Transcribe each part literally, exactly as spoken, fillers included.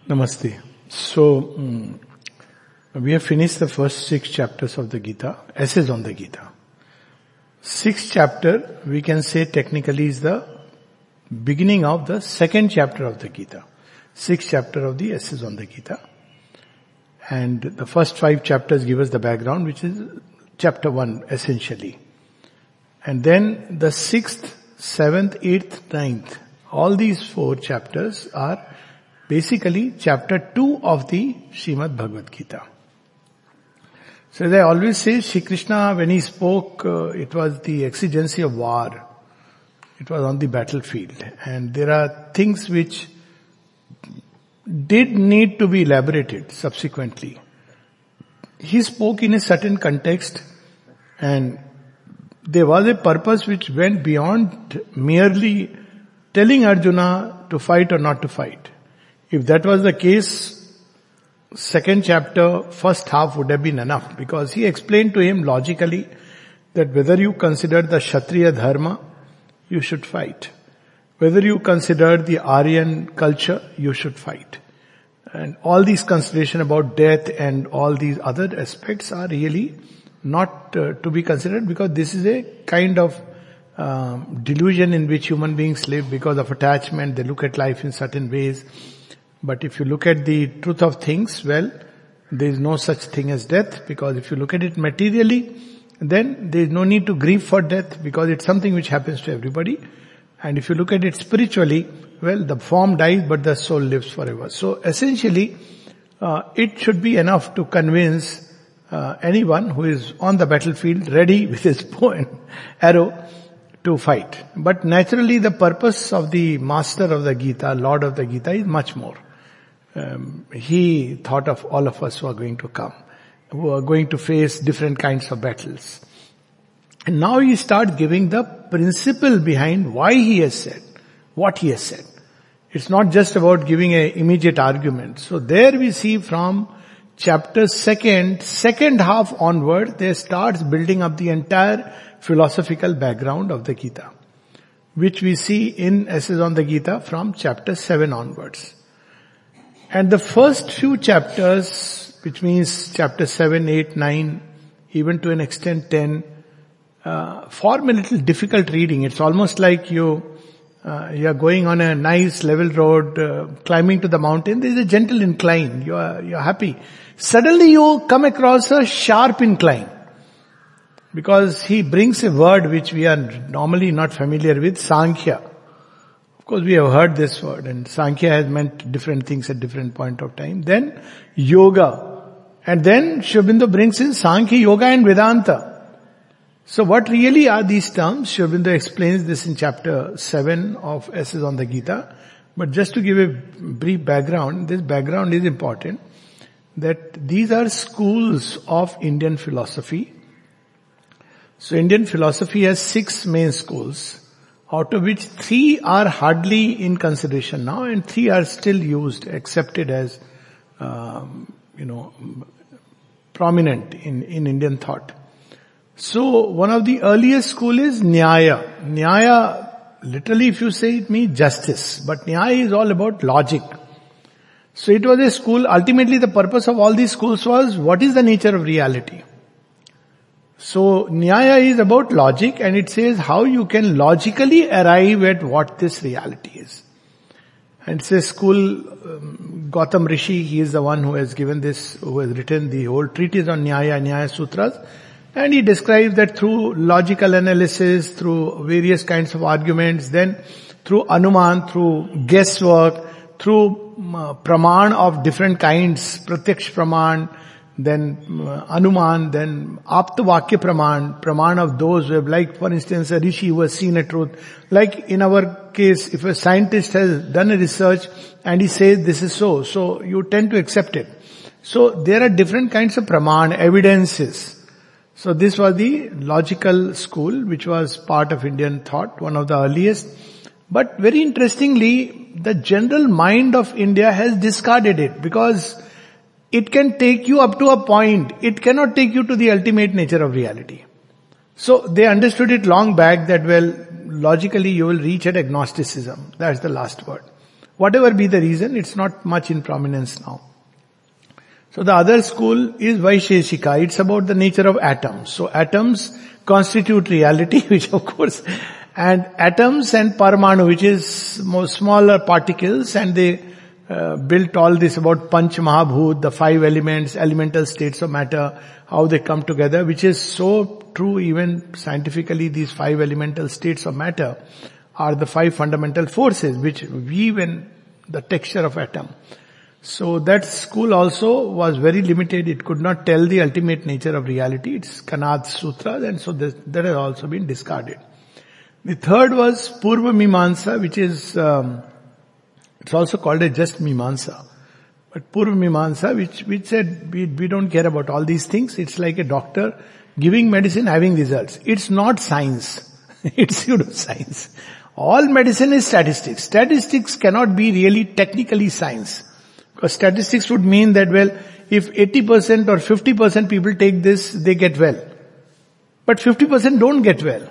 Namaste. So, um, we have finished the first six chapters of the Gita, essays on the Gita. Sixth chapter, we can say technically is the beginning of the second chapter of the Gita. Sixth chapter of the essays on the Gita. And the first five chapters give us the background, which is chapter one essentially. And then the sixth, seventh, eighth, ninth, all these four chapters are basically chapter two of the Srimad Bhagavad Gita. So as I always say, Shri Krishna, when he spoke, uh, it was the exigency of war. It was on the battlefield. And there are things which did need to be elaborated subsequently. He spoke in a certain context, and there was a purpose which went beyond merely telling Arjuna to fight or not to fight. If that was the case, second chapter, first half would have been enough, because he explained to him logically that whether you consider the Kshatriya dharma, you should fight. Whether you consider the Aryan culture, you should fight. And all these considerations about death and all these other aspects are really not uh, to be considered, because this is a kind of um, delusion in which human beings live because of attachment. They look at life in certain ways. But if you look at the truth of things, well, there is no such thing as death, because if you look at it materially, then there is no need to grieve for death, because it's something which happens to everybody. And if you look at it spiritually, well, the form dies but the soul lives forever. So essentially, uh, it should be enough to convince uh, anyone who is on the battlefield ready with his bow and arrow to fight. But naturally the purpose of the master of the Gita, Lord of the Gita, is much more. Um, he thought of all of us who are going to come, who are going to face different kinds of battles. And now he starts giving the principle behind why he has said what he has said. It's not just about giving an immediate argument. So there we see from chapter second, second half onward, there starts building up the entire philosophical background of the Gita, which we see in Essays on the Gita from chapter seven onwards. And the first few chapters, which means chapter seven, eight, nine, even to an extent ten, uh, form a little difficult reading. It's almost like you, uh, you are going on a nice level road, uh, climbing to the mountain. There is a gentle incline. You are, you are happy. Suddenly you come across a sharp incline, because he brings a word which we are normally not familiar with, Sankhya. Of course, we have heard this word, and Sankhya has meant different things at different point of time. Then Yoga. And then Sri Aurobindo brings in Sankhya, Yoga and Vedanta. So what really are these terms? Sri Aurobindo explains this in chapter seven of Essays on the Gita. But just to give a brief background, this background is important, that these are schools of Indian philosophy. So Indian philosophy has six main schools, out of which three are hardly in consideration now, and three are still used, accepted as, um, you know, prominent in, in Indian thought. So one of the earliest school is Nyaya. Nyaya, literally if you say it means justice, but Nyaya is all about logic. So it was a school, ultimately the purpose of all these schools was, what is the nature of reality? So Nyaya is about logic, and it says how you can logically arrive at what this reality is. And it's a school, um, Gautam Rishi, he is the one who has given this, who has written the whole treatise on Nyaya, Nyaya Sutras. And he describes that through logical analysis, through various kinds of arguments, then through Anuman, through guesswork, through uh, Praman of different kinds, Pratyaksh Praman, then uh, Anuman, then Aptavakya Praman, Praman of those who have, like for instance a Rishi who has seen a truth. Like in our case, if a scientist has done a research and he says this is so, so you tend to accept it. So there are different kinds of Praman, evidences. So this was the logical school which was part of Indian thought, one of the earliest. But very interestingly, the general mind of India has discarded it, because it can take you up to a point. It cannot take you to the ultimate nature of reality. So they understood it long back that, well, logically you will reach at agnosticism. That's the last word. Whatever be the reason, it's not much in prominence now. So the other school is Vaisheshika. It's about the nature of atoms. So atoms constitute reality, which of course, and atoms and Paramanu, which is more smaller particles, and they uh, built all this about Panch Mahabhut, the five elements, elemental states of matter, how they come together, which is so true even scientifically. These five elemental states of matter are the five fundamental forces which weave in the texture of atom. So that school also was very limited. It could not tell the ultimate nature of reality. It's Kanad Sutra, and so this, that has also been discarded. The third was Purva Mimamsa, which is, um, it's also called a just Mimamsa. But Purva Mimamsa, which, which said we, we don't care about all these things. It's like a doctor giving medicine, having results. It's not science. It's pseudoscience. All medicine is statistics. Statistics cannot be really technically science. Because statistics would mean that, well, if eighty percent or fifty percent people take this, they get well. But fifty percent don't get well.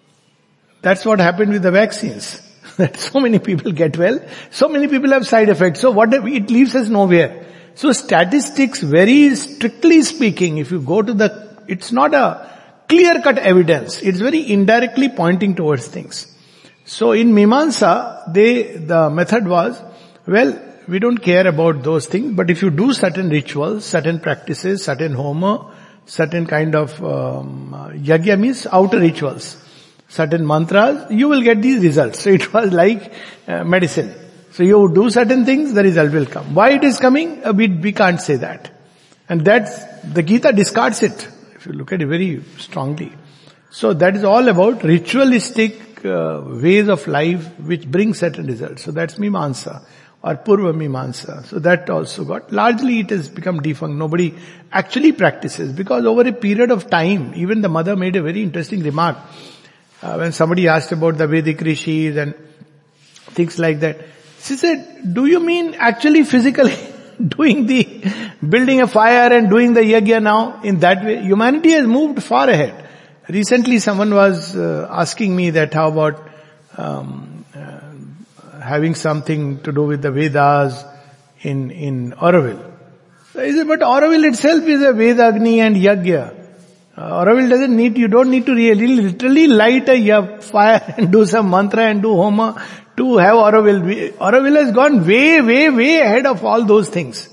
That's what happened with the vaccines. That so many people get well, so many people have side effects. So what it leaves us nowhere. So statistics, very strictly speaking, if you go to the, it's not a clear-cut evidence. It's very indirectly pointing towards things. So in Mimamsa, they, the method was, well, we don't care about those things, but if you do certain rituals, certain practices, certain homa, certain kind of um, yagya means outer rituals, certain mantras, you will get these results. So it was like uh, medicine. So you do certain things, the result will come. Why it is coming, uh, we, we can't say that. And that's, the Gita discards it, if you look at it very strongly. So that is all about ritualistic uh, ways of life which bring certain results. So that's Mimamsa or Purva Mimamsa. So that also got, largely it has become defunct. Nobody actually practices, because over a period of time, even the mother made a very interesting remark. Uh, when somebody asked about the Vedic rishis and things like that, she said, do you mean actually physically doing the, building a fire and doing the yagya now in that way? Humanity has moved far ahead. Recently someone was uh, asking me that how about um, uh, having something to do with the Vedas in, in Auroville. So I said, but Auroville itself is a Vedagni and yagya. Uh, Auroville doesn't need, you don't need to really literally light a fire and do some mantra and do homa to have Auroville. Auroville has gone way, way, way ahead of all those things.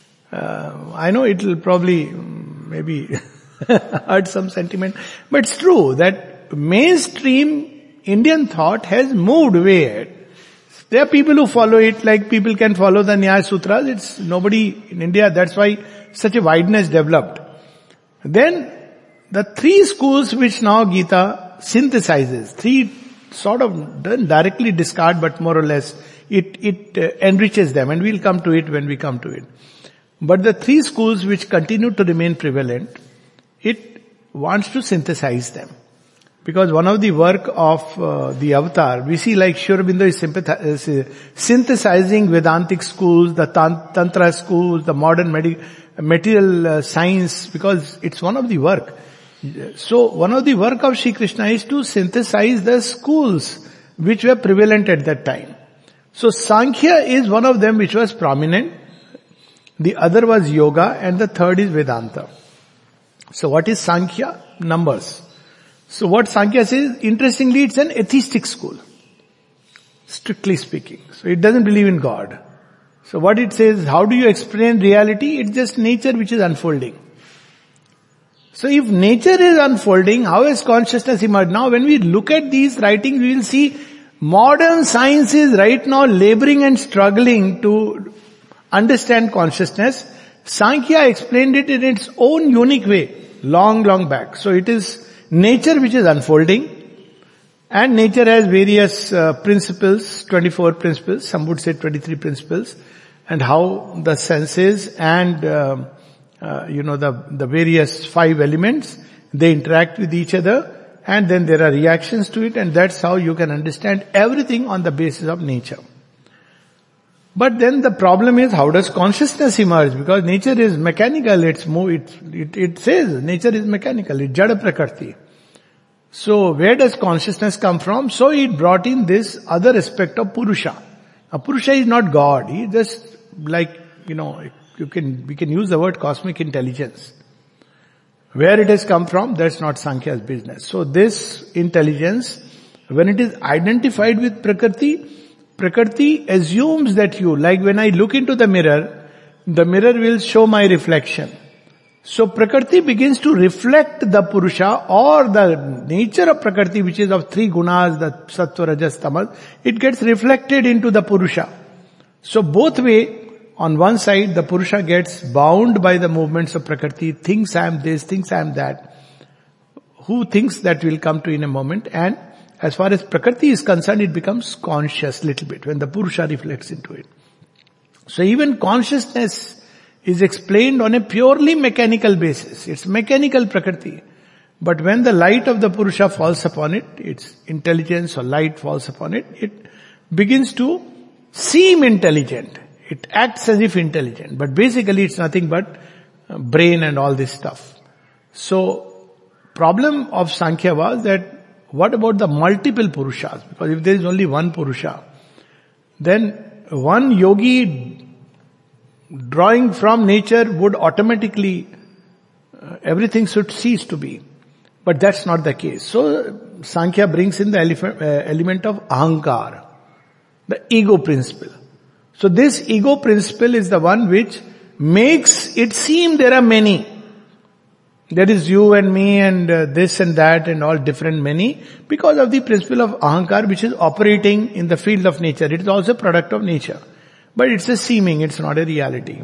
Uh, I know it will probably maybe hurt some sentiment, but it's true that mainstream Indian thought has moved way ahead. There are people who follow it, like people can follow the Nyaya Sutras. It's nobody in India, that's why such a wideness developed. Then the three schools which now Gita synthesizes, three sort of doesn't directly discard, but more or less it, it uh, enriches them, and we'll come to it when we come to it. But the three schools which continue to remain prevalent, it wants to synthesize them. Because one of the work of uh, the avatar, we see like Sri Aurobindo is sympathi- uh, synthesizing Vedantic schools, the tant- Tantra schools, the modern medi- material uh, science, because it's one of the work. So one of the work of Shri Krishna is to synthesize the schools which were prevalent at that time. So Sankhya is one of them which was prominent. The other was Yoga, and the third is Vedanta. So what is Sankhya? Numbers. So what Sankhya says, interestingly, it's an atheistic school, strictly speaking. So it doesn't believe in God. So what it says, how do you explain reality? It's just nature which is unfolding. So if nature is unfolding, how has consciousness emerged? Now when we look at these writings, we will see modern science is right now laboring and struggling to understand consciousness. Sankhya explained it in its own unique way, long, long back. So it is nature which is unfolding, and nature has various uh, principles, twenty-four principles, some would say twenty-three principles, and how the senses and uh, uh, you know the the various five elements, they interact with each other, and then there are reactions to it, and that's how you can understand everything on the basis of nature. But then the problem is, how does consciousness emerge? Because nature is mechanical, it's move, it, it, it says nature is mechanical, it's jada prakriti. So where does consciousness come from? So it brought in this other aspect of Purusha. A Purusha is not God. He is just like, you know, you can, we can use the word cosmic intelligence. Where it has come from, that's not Sankhya's business. So this intelligence, when it is identified with Prakriti, Prakriti assumes that you, like when I look into the mirror, the mirror will show my reflection. So Prakriti begins to reflect the Purusha or the nature of Prakriti, which is of three gunas, the Sattva, Rajas, Tamas, it gets reflected into the Purusha. So both way, on one side, the Purusha gets bound by the movements of Prakriti, thinks I am this, thinks I am that. Who thinks that will come to in a moment. And as far as Prakriti is concerned, it becomes conscious little bit when the Purusha reflects into it. So even consciousness is explained on a purely mechanical basis. It's mechanical Prakriti. But when the light of the Purusha falls upon it, its intelligence or light falls upon it, it begins to seem intelligent. It acts as if intelligent. But basically it's nothing but brain and all this stuff. So problem of Sankhya was that what about the multiple Purushas? Because if there is only one Purusha, then one yogi drawing from nature would automatically, uh, everything should cease to be. But that's not the case. So Sankhya brings in the elephant, uh, element of ahankar, the ego principle. So this ego principle is the one which makes it seem there are many. There is you and me and uh, this and that and all different many because of the principle of ahankar which is operating in the field of nature. It is also a product of nature. But it's a seeming, it's not a reality.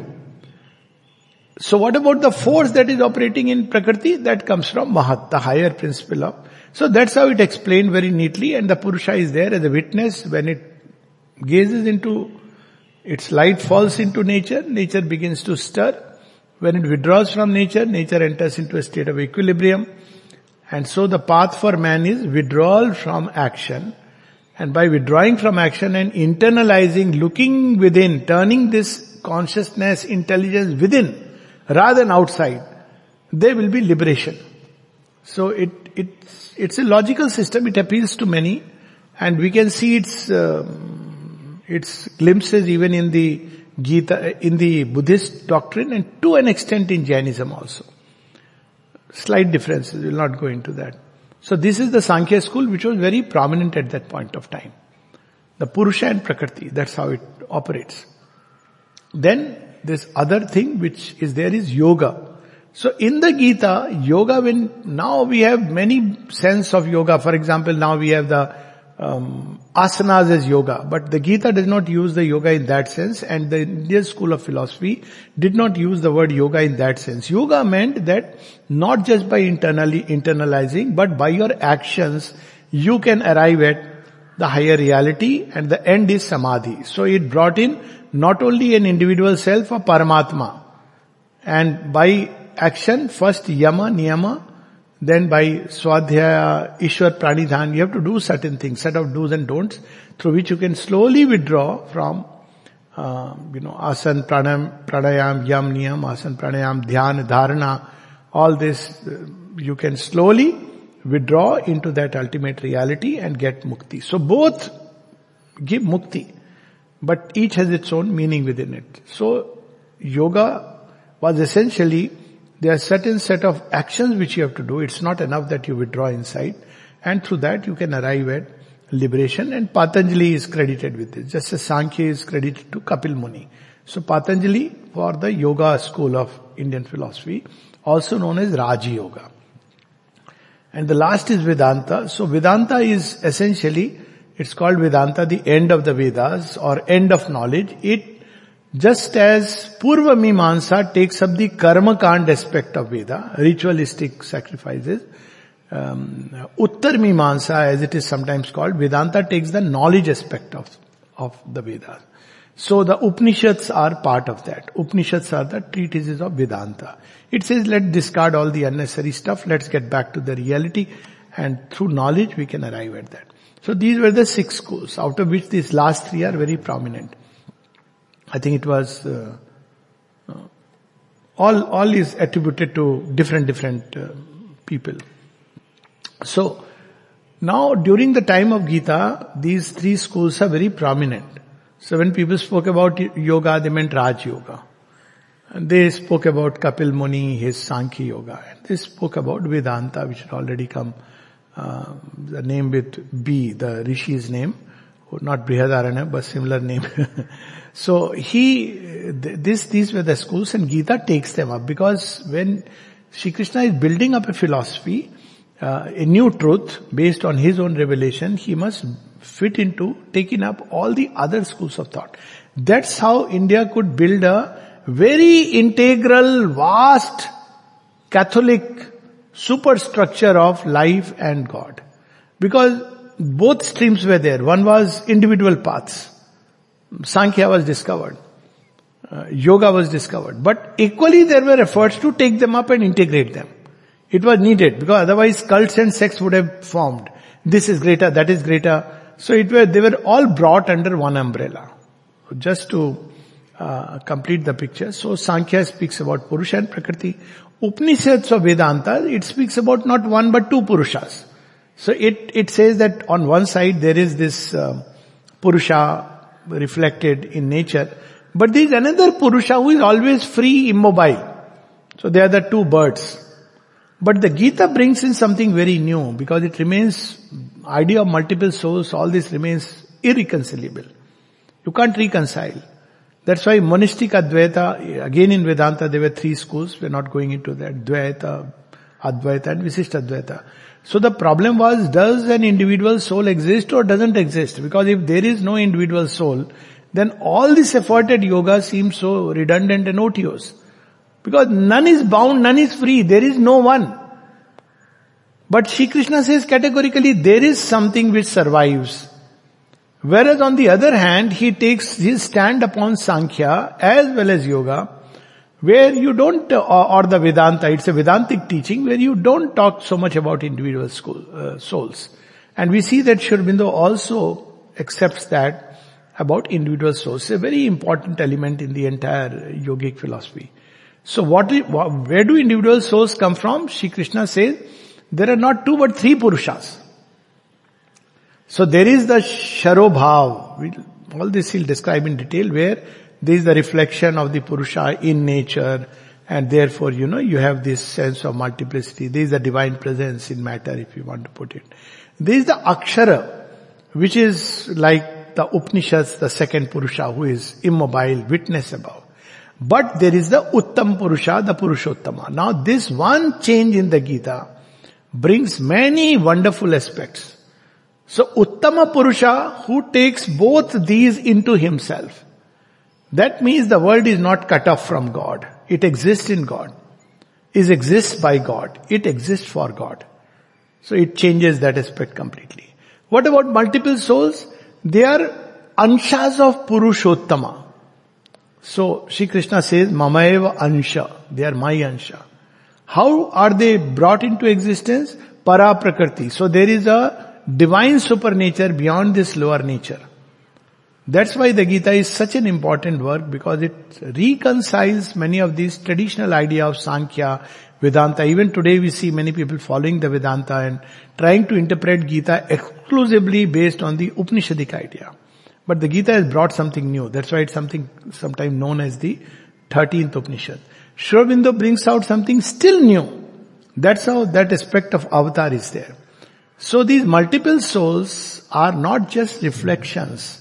So what about the force that is operating in Prakriti? That comes from Mahat, the higher principle of. So that's how it explained very neatly, and the Purusha is there as a witness. When it gazes into, its light falls into nature, nature begins to stir. When it withdraws from nature, nature enters into a state of equilibrium. And so the path for man is withdrawal from action. And by withdrawing from action and internalizing, looking within, turning this consciousness, intelligence within, rather than outside, there will be liberation. So it, it's, it's a logical system, it appeals to many, and we can see its, um, its glimpses even in the Gita, in the Buddhist doctrine, and to an extent in Jainism also. Slight differences, we'll not go into that. So this is the Sankhya school which was very prominent at that point of time. The Purusha and Prakriti, that's how it operates. Then this other thing which is there is yoga. So in the Gita, yoga, when now we have many sense of yoga. For example, now we have the um, asanas as yoga. But the Gita does not use the yoga in that sense, and the Indian school of philosophy did not use the word yoga in that sense. Yoga meant that not just by internally internalizing, but by your actions, you can arrive at the higher reality, and the end is samadhi. So it brought in not only an individual self or Paramatma, and by action, first yama, niyama, then by swadhyaya, ishwar, pranidhan, you have to do certain things, set of do's and don'ts, through which you can slowly withdraw from, uh, you know, asan, pranam, pranayam, yam, niyam, asan, pranayam, dhyan, dharana, all this, uh, you can slowly withdraw into that ultimate reality and get mukti. So both give mukti, but each has its own meaning within it. So yoga was essentially, there are certain set of actions which you have to do. It's not enough that you withdraw inside, and through that you can arrive at liberation, and Patanjali is credited with this, just as Sankhya is credited to Kapil Muni. So Patanjali for the yoga school of Indian philosophy, also known as Raja Yoga. And the last is Vedanta. So Vedanta is essentially, it's called Vedanta, the end of the Vedas or end of knowledge. It, just as Purva Mimamsa takes up the Karma Kand aspect of Veda, ritualistic sacrifices, um, Uttar Mimamsa as it is sometimes called, Vedanta takes the knowledge aspect of, of the Vedas. So the Upanishads are part of that. Upanishads are the treatises of Vedanta. It says, let's discard all the unnecessary stuff, let's get back to the reality, and through knowledge we can arrive at that. So these were the six schools, out of which these last three are very prominent. I think it was, uh, uh, all, all is attributed to different, different uh, people. So, now during the time of Gita, these three schools are very prominent. So when people spoke about yoga, they meant Raj Yoga. And they spoke about Kapil Muni, his Sankhya Yoga. And they spoke about Vedanta, which had already come, uh, the name with B, the Rishi's name. Not Brihadaranya, but similar name. So he, this, these were the schools, and Gita takes them up, because when Shri Krishna is building up a philosophy, uh, a new truth based on his own revelation, he must fit into taking up all the other schools of thought. That's how India could build a very integral, vast, Catholic superstructure of life and God. Because both streams were there. One was individual paths. Sankhya was discovered. Uh, yoga was discovered. But equally there were efforts to take them up and integrate them. It was needed, because otherwise cults and sects would have formed. This is greater, that is greater. So it were, they were all brought under one umbrella. Just to uh, complete the picture. So Sankhya speaks about Purusha and Prakriti. Upanishads of Vedanta, it speaks about not one but two Purushas. So it, it says that on one side there is this uh, Purusha reflected in nature, but there is another Purusha who is always free, immobile. So they are the two birds. But the Gita brings in something very new, because it remains, idea of multiple souls, all this remains irreconcilable. You can't reconcile. That's why monistic Advaita, again in Vedanta there were three schools, we're not going into that, Dvaita, Advaita and Visishta Advaita. So the problem was, does an individual soul exist or doesn't exist? Because if there is no individual soul, then all this effort at yoga seems so redundant and odious. Because none is bound, none is free, there is no one. But Shri Krishna says categorically, there is something which survives. Whereas on the other hand, he takes his stand upon Sankhya as well as yoga, where you don't, or the Vedanta, it's a Vedantic teaching where you don't talk so much about individual school, uh, souls. And we see that Sri Aurobindo also accepts that about individual souls. It's a very important element in the entire yogic philosophy. So what, where do individual souls come from? Shri Krishna says, there are not two but three Purushas. So there is the Sharobhav, all this he'll describe in detail, where there is the reflection of the Purusha in nature, and therefore, you know, you have this sense of multiplicity. There is the divine presence in matter, if you want to put it. There is the Akshara, which is like the Upanishads, the second Purusha, who is immobile, witness above. But there is the Uttam Purusha, the Purushottama. Now this one change in the Gita brings many wonderful aspects. So Uttama Purusha, who takes both these into himself. That means the world is not cut off from God. It exists in God. It exists by God. It exists for God. So it changes that aspect completely. What about multiple souls? They are anshas of Purushottama. So Shri Krishna says, Mamaeva ansha. They are my ansha. How are they brought into existence? Para Prakriti. So there is a divine supernature beyond this lower nature. That's why the Gita is such an important work, because it reconciles many of these traditional ideas of Sankhya, Vedanta. Even today we see many people following the Vedanta and trying to interpret Gita exclusively based on the Upanishadic idea. But the Gita has brought something new. That's why it's something sometimes known as the thirteenth Upanishad. Sri Aurobindo brings out something still new. That's how that aspect of avatar is there. So these multiple souls are not just reflections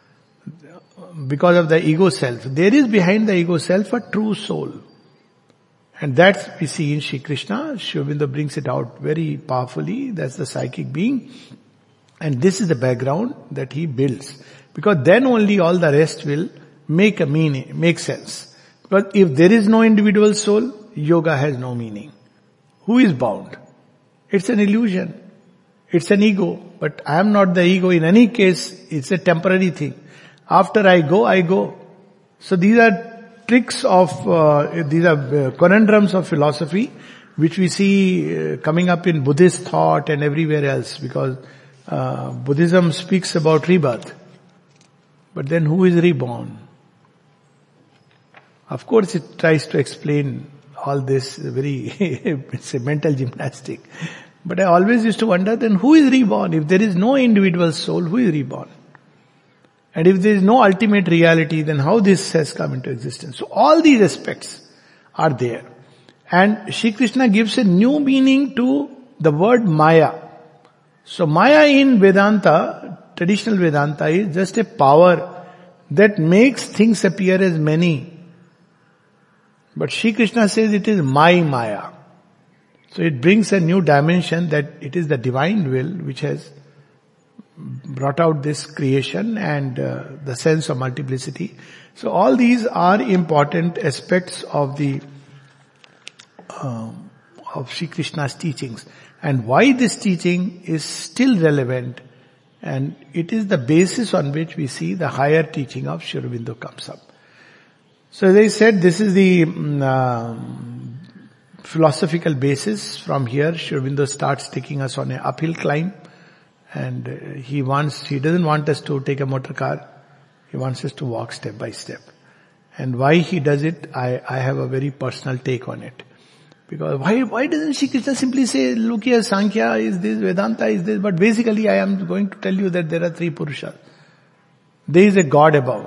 because of the ego self. There is behind the ego self a true soul. And that we see in Shri Krishna. Sri Aurobindo brings it out very powerfully. That's the psychic being. And this is the background that he builds. Because then only all the rest will make a meaning, make sense. Because if there is no individual soul, yoga has no meaning. Who is bound? It's an illusion. It's an ego. But I am not the ego. In any case, it's a temporary thing. After I go, I go. So these are tricks of, uh, these are uh, conundrums of philosophy, which we see uh, coming up in Buddhist thought and everywhere else, because uh, Buddhism speaks about rebirth. But then who is reborn? Of course it tries to explain all this very, it's a mental gymnastic. But I always used to wonder, then who is reborn? If there is no individual soul, who is reborn? And if there is no ultimate reality, then how this has come into existence? So all these aspects are there. And Shri Krishna gives a new meaning to the word Maya. So Maya in Vedanta, traditional Vedanta, is just a power that makes things appear as many. But Shri Krishna says it is my Maya. So it brings a new dimension that it is the divine will which has brought out this creation and uh, the sense of multiplicity. So all these are important aspects of the um, of Shri Krishna's teachings, and why this teaching is still relevant, and it is the basis on which we see the higher teaching of Sri Aurobindo comes up. So as I said, this is the um, philosophical basis. From here, Sri Aurobindo starts taking us on an uphill climb. And he wants, he doesn't want us to take a motor car. He wants us to walk step by step. And why he does it, I, I have a very personal take on it. Because why, why doesn't Shri Krishna simply say, look here, Sankhya is this, Vedanta is this, but basically I am going to tell you that there are three Purushas. There is a God above.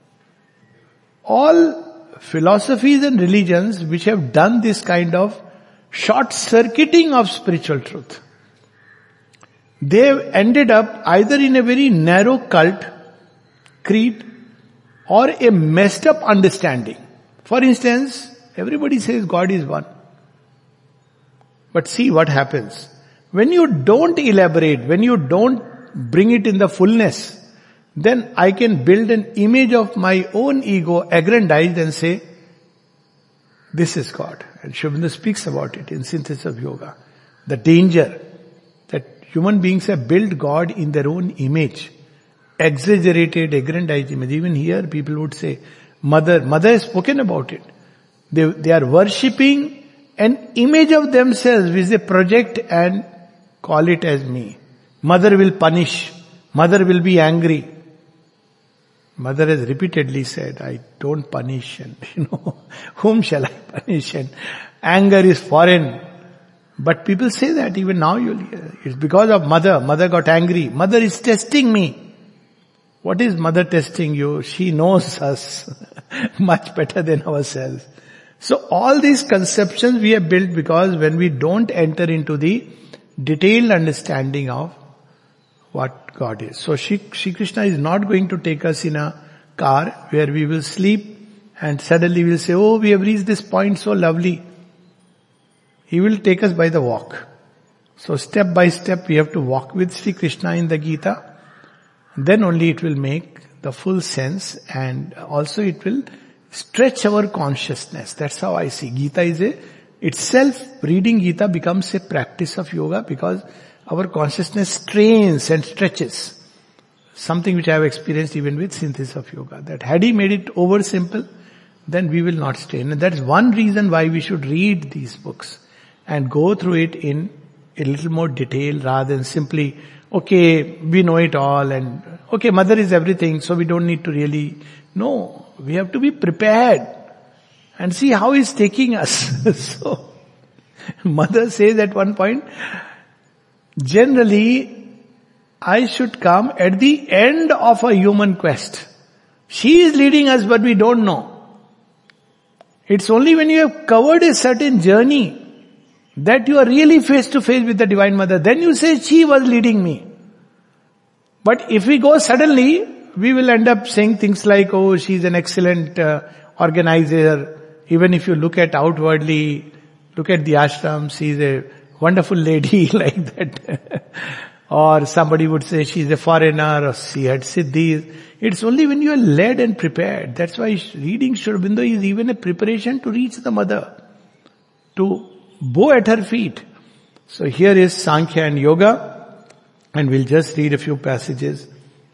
All philosophies and religions which have done this kind of short-circuiting of spiritual truth, they've ended up either in a very narrow cult, creed, or a messed up understanding. For instance, everybody says God is one. But see what happens. When you don't elaborate, when you don't bring it in the fullness, then I can build an image of my own ego, aggrandized, and say, this is God. And Sri Aurobindo speaks about it in Synthesis of Yoga. The danger that human beings have built God in their own image. Exaggerated, aggrandized image. Even here people would say, Mother, Mother has spoken about it. They, they are worshipping an image of themselves which they project and call it as me. Mother will punish. Mother will be angry. Mother has repeatedly said, I don't punish, and you know, whom shall I punish? And anger is foreign. But people say that even now you'll hear. It's because of mother. Mother got angry. Mother is testing me. What is mother testing you? She knows us much better than ourselves. So all these conceptions we have built because when we don't enter into the detailed understanding of what God is. So Shri, Shri Krishna is not going to take us in a car where we will sleep and suddenly we'll say, oh, we have reached this point so lovely. He will take us by the walk. So step by step we have to walk with Shri Krishna in the Gita. Then only it will make the full sense, and also it will stretch our consciousness. That's how I see. Gita is a, itself, reading Gita becomes a practice of yoga because our consciousness strains and stretches. Something which I have experienced even with Synthesis of Yoga. That had he made it over simple, then we will not strain. And that's one reason why we should read these books and go through it in a little more detail rather than simply, okay, we know it all and okay, mother is everything, so we don't need to really, no, we have to be prepared and see how he's taking us. So, mother says at one point, generally, I should come at the end of a human quest. She is leading us, but we don't know. It's only when you have covered a certain journey that you are really face to face with the Divine Mother. Then you say, she was leading me. But if we go suddenly, we will end up saying things like, oh, she's an excellent uh, organizer. Even if you look at outwardly, look at the ashram, she's a wonderful lady like that. Or somebody would say she's a foreigner or she had siddhis. It's only when you are led and prepared. That's why reading Sri Aurobindo is even a preparation to reach the mother. To bow at her feet. So here is Sankhya and Yoga. And we'll just read a few passages.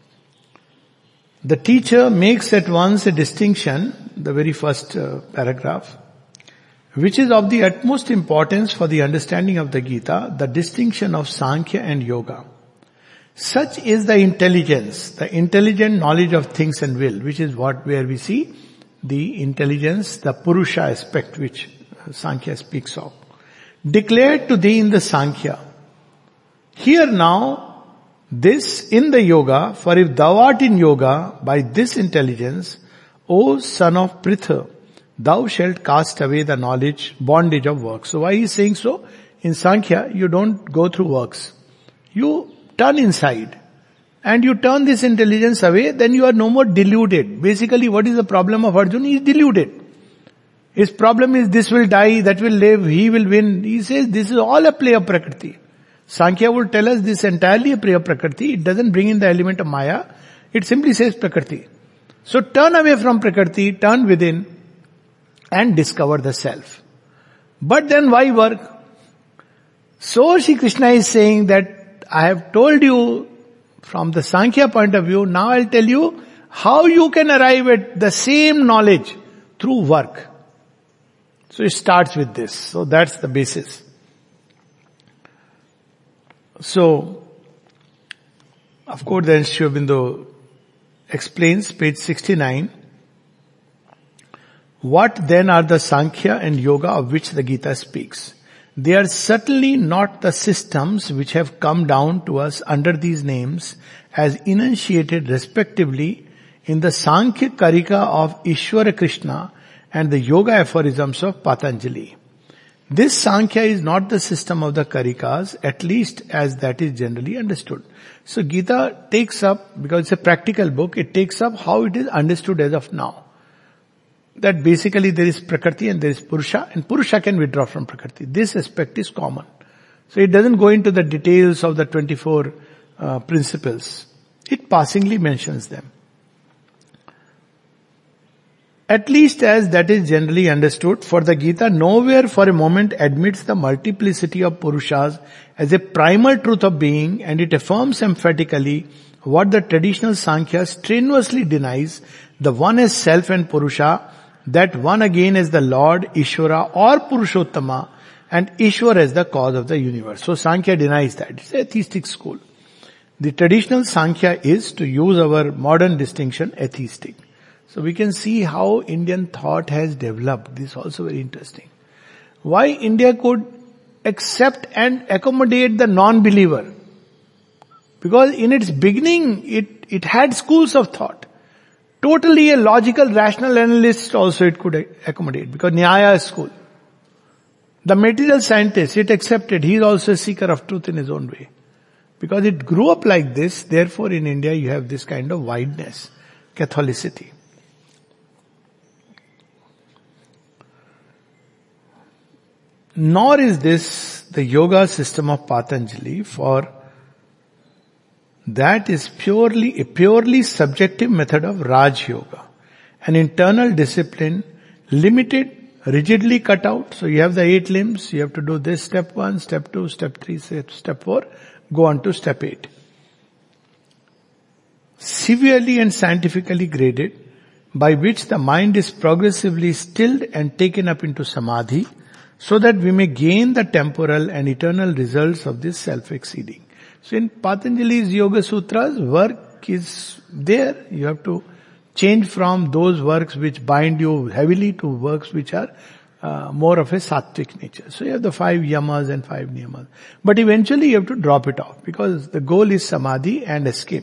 The teacher makes at once a distinction, the very first uh, paragraph, which is of the utmost importance for the understanding of the Gita, the distinction of Sankhya and Yoga. Such is the intelligence, the intelligent knowledge of things and will, which is what where we see the intelligence, the Purusha aspect which Sankhya speaks of. Declared to thee in the Sankhya. Here now, This in the yoga, for if thou art in yoga, by this intelligence, O son of Pritha, thou shalt cast away the knowledge, bondage of works. So why he is saying so? In Sankhya, you don't go through works. You turn inside. And you turn this intelligence away, then you are no more deluded. Basically, what is the problem of Arjuna? He is deluded. His problem is this will die, that will live, he will win. He says this is all a play of Prakriti. Sankhya would tell us this entirely a play of Prakriti. It doesn't bring in the element of Maya. It simply says Prakriti. So turn away from Prakriti, turn within and discover the self. But then why work? So Shri Krishna is saying that I have told you from the Sankhya point of view, now I'll tell you how you can arrive at the same knowledge through work. So it starts with this. So that's the basis. So, of course then Sri Aurobindo explains, page sixty-nine, what then are the Sankhya and Yoga of which the Gita speaks? They are certainly not the systems which have come down to us under these names as enunciated respectively in the Sankhya Karika of Ishvara Krishna and the Yoga aphorisms of Patanjali. This Sankhya is not the system of the Karikas, at least as that is generally understood. So Gita takes up, because it's a practical book, it takes up how it is understood as of now. That basically there is Prakriti and there is Purusha, and Purusha can withdraw from Prakriti. This aspect is common. So it doesn't go into the details of the twenty-four uh, principles. It passingly mentions them. At least as that is generally understood, for the Gita nowhere for a moment admits the multiplicity of Purushas as a primal truth of being, and it affirms emphatically what the traditional Sankhya strenuously denies, the one as self and Purusha, that one again is the Lord, Ishvara or Purushottama, and Ishvara as the cause of the universe. So Sankhya denies that. It's an atheistic school. The traditional Sankhya is, to use our modern distinction, atheistic. So we can see how Indian thought has developed. This is also very interesting. Why India could accept and accommodate the non-believer? Because in its beginning, it, it had schools of thought. Totally a logical, rational analyst also it could accommodate, because Nyaya is school. The material scientist, it accepted. He is also a seeker of truth in his own way. Because it grew up like this, therefore in India you have this kind of wideness, Catholicity. Nor is this the yoga system of Patanjali, for that is purely a purely subjective method of Raj Yoga, an internal discipline, limited, rigidly cut out. So you have the eight limbs, you have to do this step one, step two, step three, step four, go on to step eight. Severely and scientifically graded, by which the mind is progressively stilled and taken up into samadhi, so that we may gain the temporal and eternal results of this self-exceeding. So in Patanjali's Yoga Sutras, work is there. You have to change from those works which bind you heavily to works which are uh, more of a sattvic nature. So you have the five yamas and five niyamas. But eventually you have to drop it off, because the goal is samadhi and escape.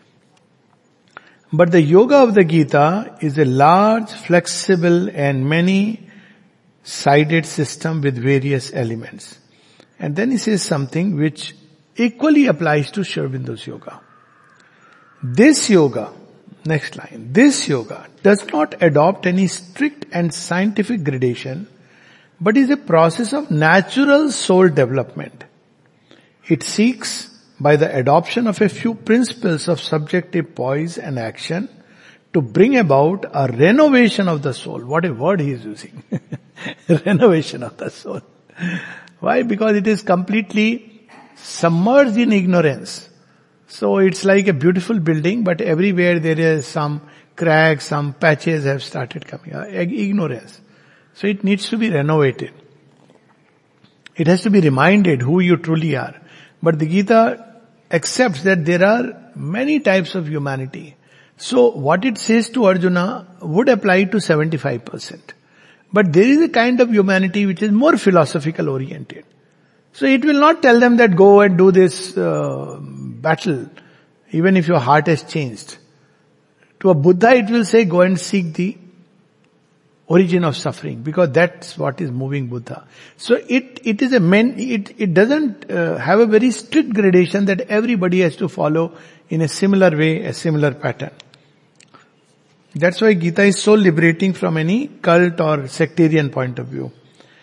But the yoga of the Gita is a large, flexible and many sided system with various elements. And then he says something which equally applies to Sri Aurobindo's yoga. This yoga, next line, this yoga does not adopt any strict and scientific gradation, but is a process of natural soul development. It seeks, by the adoption of a few principles of subjective poise and action, to bring about a renovation of the soul. What a word he is using. Renovation of the soul. Why? Because it is completely submerged in ignorance. So it's like a beautiful building, but everywhere there is some cracks, some patches have started coming out. Ignorance. So it needs to be renovated. It has to be reminded who you truly are. But the Gita accepts that there are many types of humanity. So what it says to Arjuna would apply to seventy-five percent. But there is a kind of humanity which is more philosophical oriented. So it will not tell them that go and do this uh, battle, even if your heart has changed. To a Buddha it will say, go and seek the origin of suffering, because that's what is moving Buddha. So it, it is a men, it, it doesn't uh, have a very strict gradation that everybody has to follow in a similar way, a similar pattern. That's why Gita is so liberating from any cult or sectarian point of view.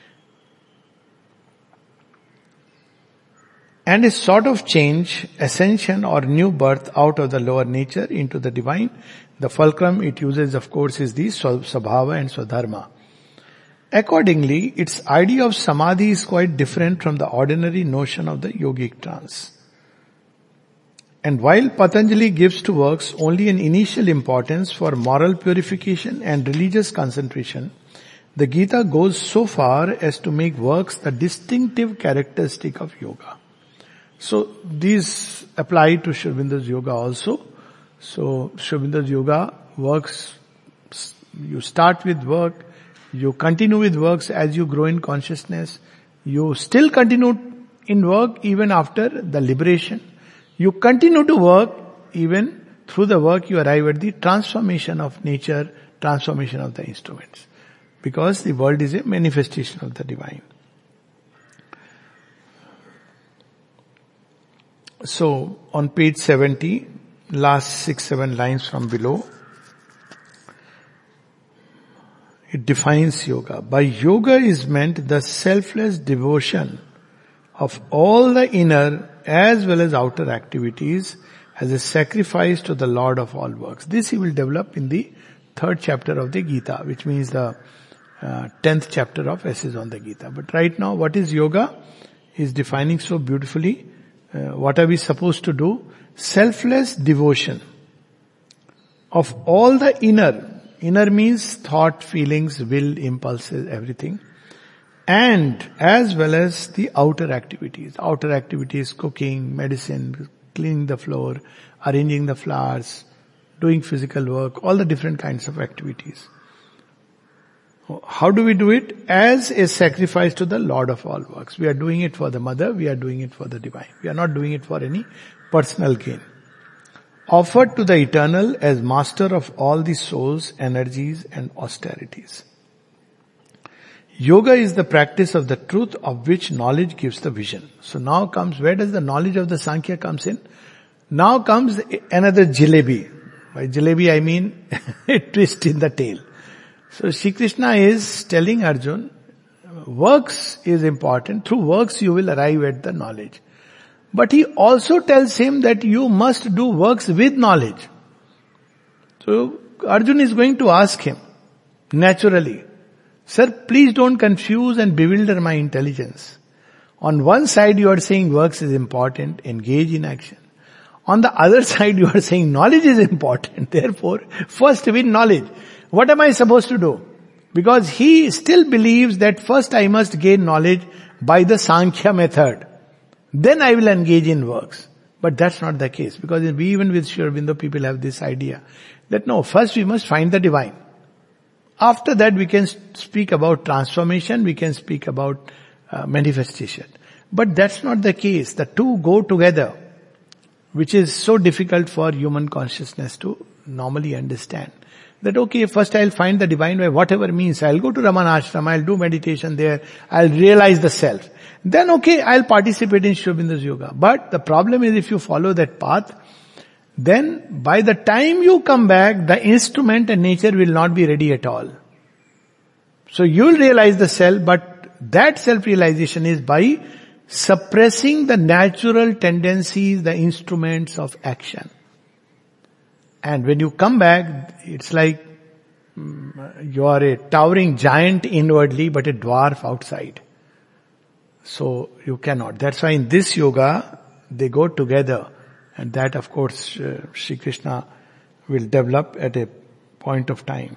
And a sort of change, ascension or new birth out of the lower nature into the divine. The fulcrum it uses, of course, is the Svabhava and Swadharma. Accordingly, its idea of Samadhi is quite different from the ordinary notion of the yogic trance. And while Patanjali gives to works only an initial importance for moral purification and religious concentration, the Gita goes so far as to make works the distinctive characteristic of yoga. So these apply to Sri Aurobindo's yoga also. So Sri Aurobindo's yoga works, you start with work, you continue with works as you grow in consciousness, you still continue in work even after the liberation. You continue to work, even through the work you arrive at the transformation of nature, transformation of the instruments. Because the world is a manifestation of the divine. So, on page seventy, last six, seven lines from below, it defines yoga. By yoga is meant the selfless devotion of all the inner as well as outer activities as a sacrifice to the Lord of all works. This he will develop in the third chapter of the Gita, which means the uh, tenth chapter of Essays on the Gita. But right now, what is yoga? He is defining so beautifully. Uh, what are we supposed to do? Selfless devotion of all the inner. Inner means thought, feelings, will, impulses, everything. And as well as the outer activities. Outer activities, cooking, medicine, cleaning the floor, arranging the flowers, doing physical work, all the different kinds of activities. How do we do it? As a sacrifice to the Lord of all works. We are doing it for the mother, we are doing it for the divine. We are not doing it for any personal gain. Offered to the eternal as master of all the souls, energies and austerities. Yoga is the practice of the truth of which knowledge gives the vision. So now comes, where does the knowledge of the Sankhya comes in? Now comes another jalebi. By jalebi I mean a twist in the tail. So Shri Krishna is telling Arjun, works is important. Through works you will arrive at the knowledge. But he also tells him that you must do works with knowledge. So Arjun is going to ask him, naturally, sir, please don't confuse and bewilder my intelligence. On one side you are saying works is important, engage in action. On the other side you are saying knowledge is important, therefore first win knowledge. What am I supposed to do? Because he still believes that first I must gain knowledge by the Sankhya method. Then I will engage in works. But that's not the case. Because we, even with Sri Aurobindo, people have this idea that no, first we must find the divine. After that we can speak about transformation, we can speak about uh, manifestation. But that's not the case. The two go together, which is so difficult for human consciousness to normally understand. That okay, first I'll find the divine by whatever means. I'll go to Ramana Ashram, I'll do meditation there, I'll realize the self. Then okay, I'll participate in Sri Aurobindo's yoga. But the problem is if you follow that path, then by the time you come back, the instrument and nature will not be ready at all. So you'll realize the self, but that self-realization is by suppressing the natural tendencies, the instruments of action. And when you come back, it's like you are a towering giant inwardly, but a dwarf outside. So you cannot. That's why in this yoga, they go together. And that of course, uh, Shri Krishna will develop at a point of time.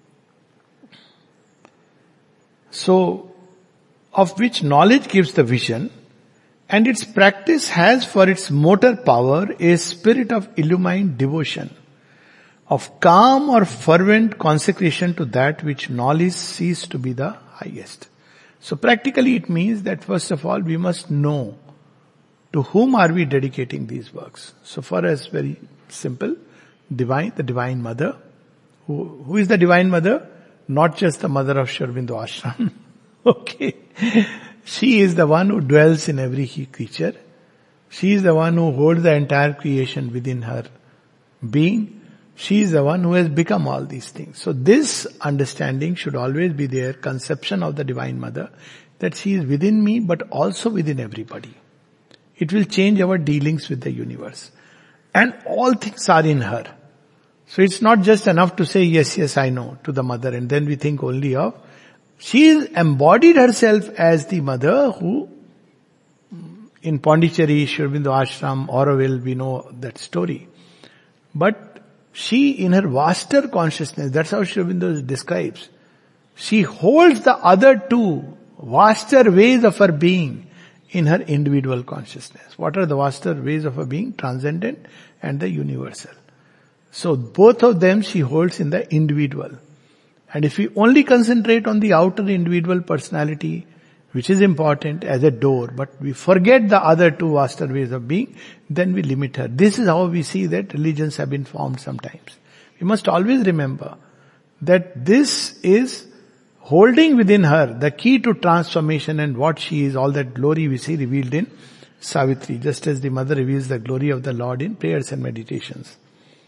So, of which knowledge gives the vision, and its practice has for its motor power a spirit of illumined devotion, of calm or fervent consecration to that which knowledge sees to be the highest. So practically it means that first of all we must know to whom are we dedicating these works? So for us, very simple, divine, the Divine Mother. Who, who is the Divine Mother? Not just the mother of Sri Aurobindo Ashram. Okay. She is the one who dwells in every creature. She is the one who holds the entire creation within her being. She is the one who has become all these things. So this understanding should always be there, conception of the Divine Mother, that she is within me but also within everybody. It will change our dealings with the universe. And all things are in her. So it's not just enough to say, yes, yes, I know, to the mother, and then we think only of. She is embodied herself as the mother who, in Pondicherry, Sri Aurobindo Ashram, Auroville, we know that story. But she, in her vaster consciousness, that's how Sri Aurobindo describes, she holds the other two vaster ways of her being in her individual consciousness. What are the vaster ways of her being? Transcendent and the universal. So both of them she holds in the individual. And if we only concentrate on the outer individual personality, which is important as a door, but we forget the other two vaster ways of being, then we limit her. This is how we see that religions have been formed sometimes. We must always remember that this is holding within her the key to transformation, and what she is, all that glory we see revealed in Savitri, just as the mother reveals the glory of the Lord in prayers and meditations.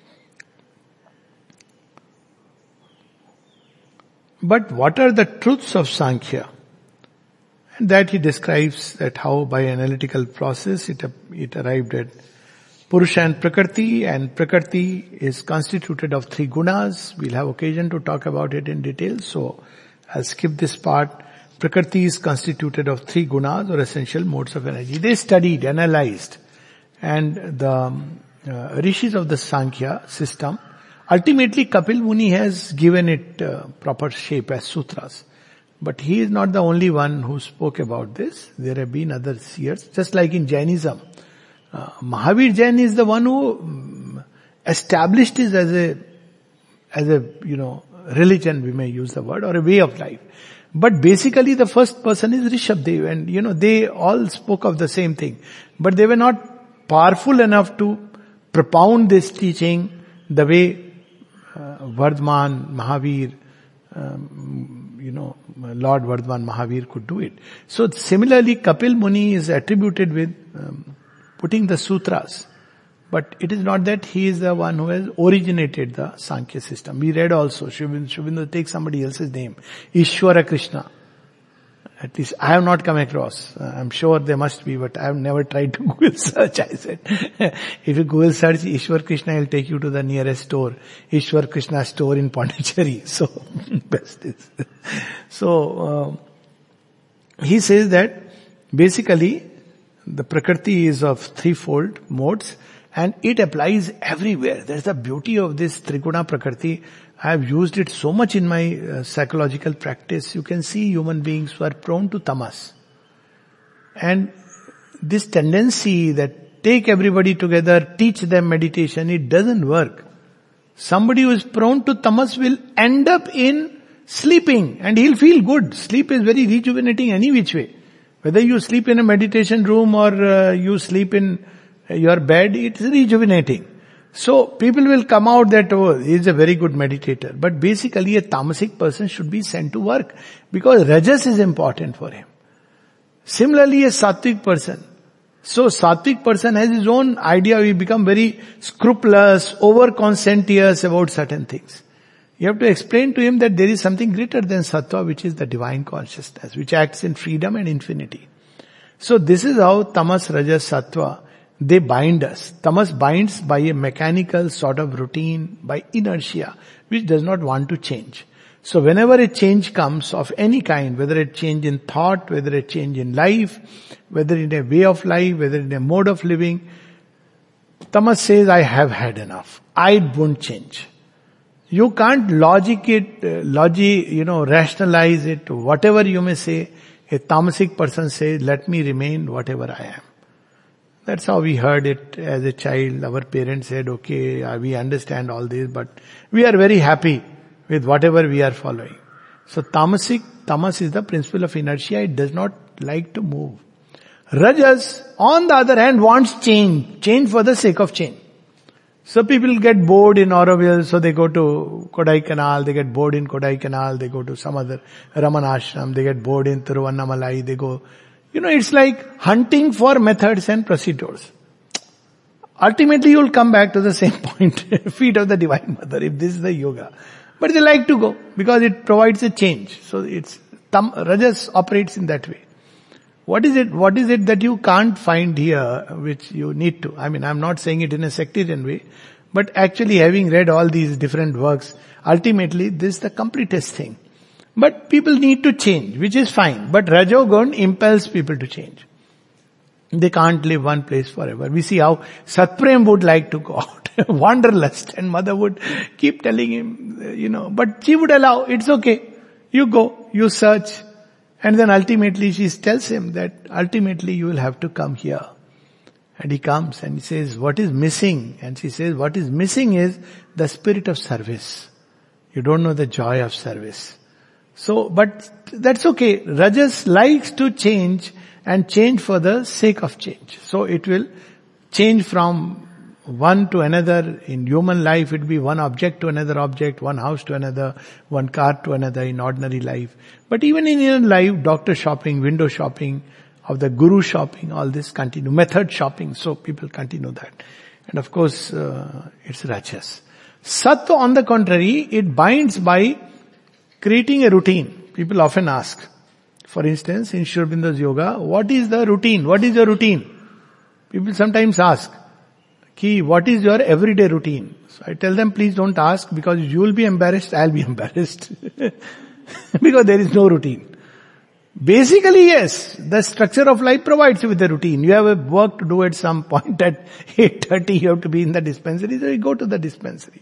But what are the truths of Sankhya? And that he describes that how by analytical process it, it arrived at Purusha and Prakriti, and Prakriti is constituted of three gunas. We'll have occasion to talk about it in detail, so I'll skip this part. Prakriti is constituted of three gunas or essential modes of energy. They studied, analyzed, and the um, uh, rishis of the Sankhya system, ultimately Kapil Muni has given it uh, proper shape as sutras. But he is not the only one who spoke about this. There have been other seers, just like in Jainism. Uh, Mahavir Jain is the one who um, established this as a, as a, you know, religion, we may use the word, or a way of life. But basically the first person is Rishabdev, and you know, they all spoke of the same thing. But they were not powerful enough to propound this teaching the way uh, Vardhman, Mahavir, um, you know, Lord Vardhman Mahavir could do it. So similarly, Kapil Muni is attributed with um, putting the sutras. But it is not that he is the one who has originated the Sankhya system. We read also, Sri Aurobindo takes somebody else's name, Ishwara Krishna. At least I have not come across. Uh, I'm sure there must be, but I have never tried to Google search, I said. If you Google search Ishwar Krishna, it will take you to the nearest store. Ishwar Krishna store in Pondicherry. So, best is. So, uh, he says that basically the Prakriti is of threefold modes, and it applies everywhere. There's the beauty of this Triguna Prakriti. I have used it so much in my uh, psychological practice. You can see human beings who are prone to tamas. And this tendency that take everybody together, teach them meditation, it doesn't work. Somebody who is prone to tamas will end up in sleeping, and he'll feel good. Sleep is very rejuvenating any which way. Whether you sleep in a meditation room or uh, you sleep in your bed, it's rejuvenating. So people will come out that, oh, he is a very good meditator. But basically a tamasic person should be sent to work because rajas is important for him. Similarly a sattvic person. So sattvic person has his own idea. We become very scrupulous, over-conscientious about certain things. You have to explain to him that there is something greater than sattva, which is the divine consciousness, which acts in freedom and infinity. So this is how tamas, rajas, sattva, they bind us. Tamas binds by a mechanical sort of routine, by inertia, which does not want to change. So whenever a change comes of any kind, whether a change in thought, whether a change in life, whether in a way of life, whether in a mode of living, tamas says, I have had enough. I won't change. You can't logic it, uh, logic, you know, rationalize it, whatever you may say. A tamasic person says, let me remain whatever I am. That's how we heard it as a child. Our parents said, okay, we understand all this, but we are very happy with whatever we are following. So tamasic, tamas is the principle of inertia. It does not like to move. Rajas, on the other hand, wants change. Change for the sake of change. So people get bored in Auroville, so they go to Kodaikanal, they get bored in Kodaikanal, they go to some other Ramanashram, they get bored in Tiruvannamalai, they go, you know, it's like hunting for methods and procedures. Ultimately you will come back to the same point, feet of the Divine Mother, if this is the yoga. But they like to go, because it provides a change. So it's, tam, Rajas operates in that way. What is it, what is it that you can't find here, which you need to? I mean, I'm not saying it in a sectarian way, but actually having read all these different works, ultimately this is the completest thing. But people need to change, which is fine. But Rajogun impels people to change. They can't live one place forever. We see how Satprem would like to go out, wanderlust, and mother would keep telling him, you know, but she would allow, it's okay. You go, you search. And then ultimately she tells him that ultimately you will have to come here. And he comes and he says, what is missing? And she says, what is missing is the spirit of service. You don't know the joy of service. So, but that's okay. Rajas likes to change and change for the sake of change. So it will change from one to another. In human life it will be one object to another object, one house to another, one car to another in ordinary life. But even in your life, doctor shopping, window shopping, of the guru shopping, all this continue. Method shopping, so people continue that. And of course, uh, it's Rajas. Sattva, on the contrary, it binds by creating a routine. People often ask, for instance, in Sri Aurobindo's yoga, what is the routine? What is your routine? People sometimes ask, Ki, what is your everyday routine? So I tell them, please don't ask, because you will be embarrassed, I'll be embarrassed. Because there is no routine. Basically, yes, the structure of life provides you with a routine. You have a work to do at some point. At eight thirty you have to be in the dispensary, so you go to the dispensary.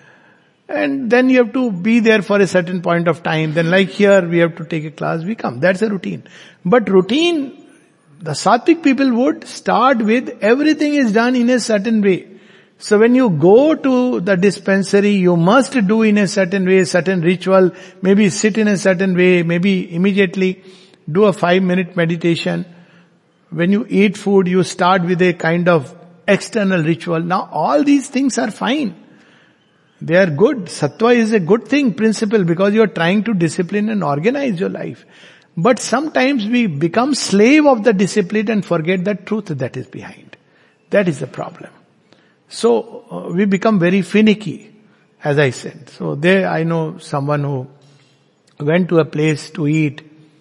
And then you have to be there for a certain point of time. Then like here, we have to take a class, we come. That's a routine. But routine, the Sattvic people would start with everything is done in a certain way. So when you go to the dispensary, you must do in a certain way, certain ritual, maybe sit in a certain way, maybe immediately do a five minute meditation. When you eat food, you start with a kind of external ritual. Now all these things are fine. They are good. Sattva is a good thing, principle, because you are trying to discipline and organize your life. But sometimes we become slave of the discipline and forget the truth that is behind. That is the problem. So uh, we become very finicky, as I said. So there I know someone who went to a place to eat,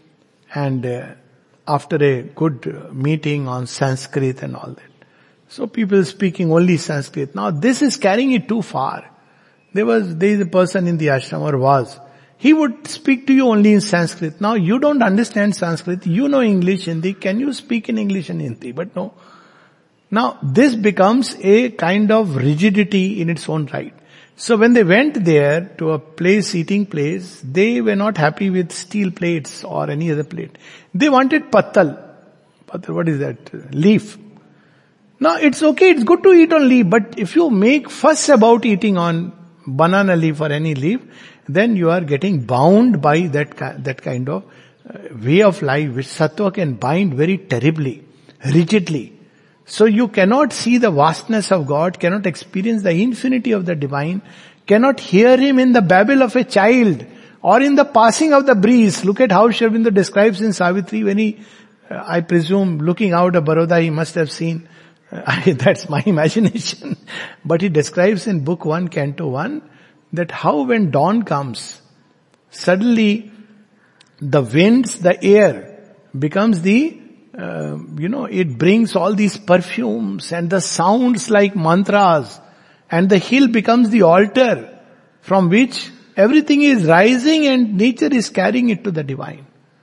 and uh, after a good meeting on Sanskrit and all that. So people speaking only Sanskrit. Now this is carrying it too far. There was, there is a person in the ashram, or was. He would speak to you only in Sanskrit. Now you don't understand Sanskrit. You know English, Hindi. Can you speak in English and Hindi? But no. Now this becomes a kind of rigidity in its own right. So when they went there to a place, eating place, they were not happy with steel plates or any other plate. They wanted pattal. Pattal, what is that? Leaf. Now it's okay, it's good to eat on leaf, but if you make fuss about eating on banana leaf or any leaf, then you are getting bound by that, that kind of way of life which sattva can bind very terribly, rigidly. So you cannot see the vastness of God, cannot experience the infinity of the divine, cannot hear Him in the babble of a child or in the passing of the breeze. Look at how Sri Aurobindo describes in Savitri when he, uh, I presume, looking out of Baroda, he must have seen, uh, I, that's my imagination. But he describes in book one, canto one, that how when dawn comes, suddenly the winds, the air becomes the Uh, you know, it brings all these perfumes and the sounds like mantras, and the hill becomes the altar from which everything is rising and nature is carrying it to the divine.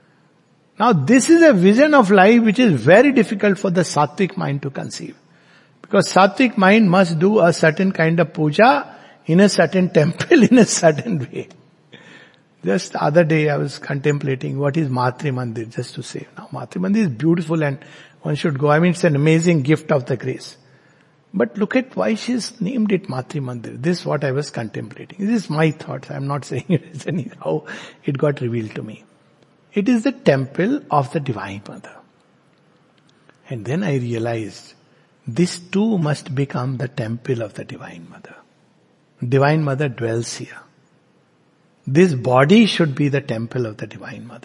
Now this is a vision of life which is very difficult for the sattvic mind to conceive. Because sattvic mind must do a certain kind of puja in a certain temple in a certain way. Just the other day I was contemplating what is Matri Mandir, just to say. Now Matri Mandir is beautiful and one should go. I mean, it's an amazing gift of the grace. But look at why she's named it Matri Mandir. This is what I was contemplating. This is my thoughts. I'm not saying it is anyhow. It got revealed to me. It is the temple of the Divine Mother. And then I realized, this too must become the temple of the Divine Mother. Divine Mother dwells here. This body should be the temple of the Divine Mother.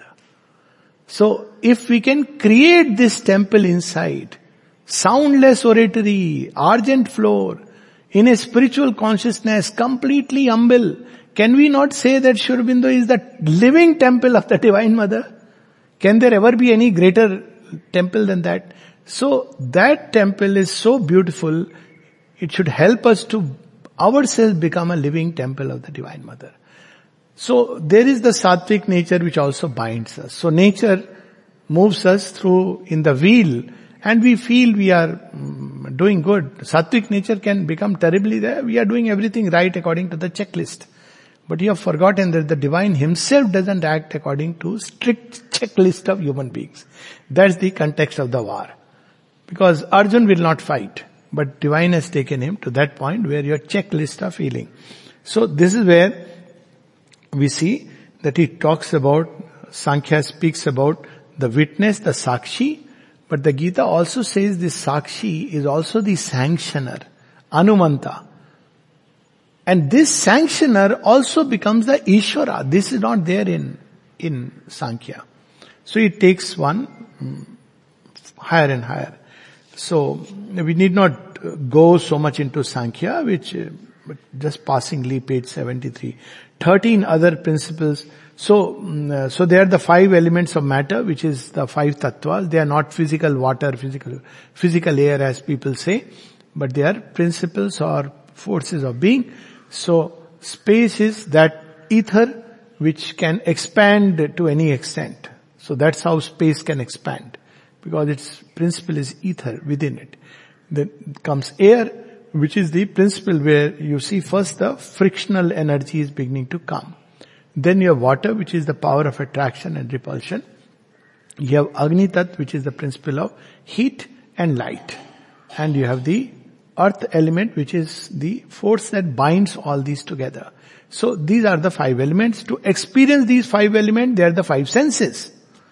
So if we can create this temple inside, soundless oratory, argent floor, in a spiritual consciousness, completely humble, can we not say that Sri Aurobindo is the living temple of the Divine Mother? Can there ever be any greater temple than that? So that temple is so beautiful, it should help us to ourselves become a living temple of the Divine Mother. So there is the sattvic nature which also binds us. So nature moves us through in the wheel and we feel we are um, doing good. Sattvic nature can become terribly there. We are doing everything right according to the checklist. But you have forgotten that the Divine Himself doesn't act according to strict checklist of human beings. That's the context of the war. Because Arjun will not fight. But Divine has taken him to that point where your checklist are failing. So this is where we see that he talks about, Sankhya speaks about the witness, the Sakshi, but the Gita also says this Sakshi is also the sanctioner, Anumanta. And this sanctioner also becomes the Ishvara. This is not there in, in Sankhya. So it takes one higher and higher. So we need not go so much into Sankhya, which but just passingly, page seventy-three. Thirteen other principles. So, um, so they are the five elements of matter, which is the five tattvas. They are not physical water, physical, physical air as people say, but they are principles or forces of being. So space is that ether which can expand to any extent. So that's how space can expand, because its principle is ether within it. Then comes air, which is the principle where you see first the frictional energy is beginning to come. Then you have water, which is the power of attraction and repulsion. You have Agni Tat, which is the principle of heat and light. And you have the earth element, which is the force that binds all these together. So these are the five elements. To experience these five elements, they are the five senses.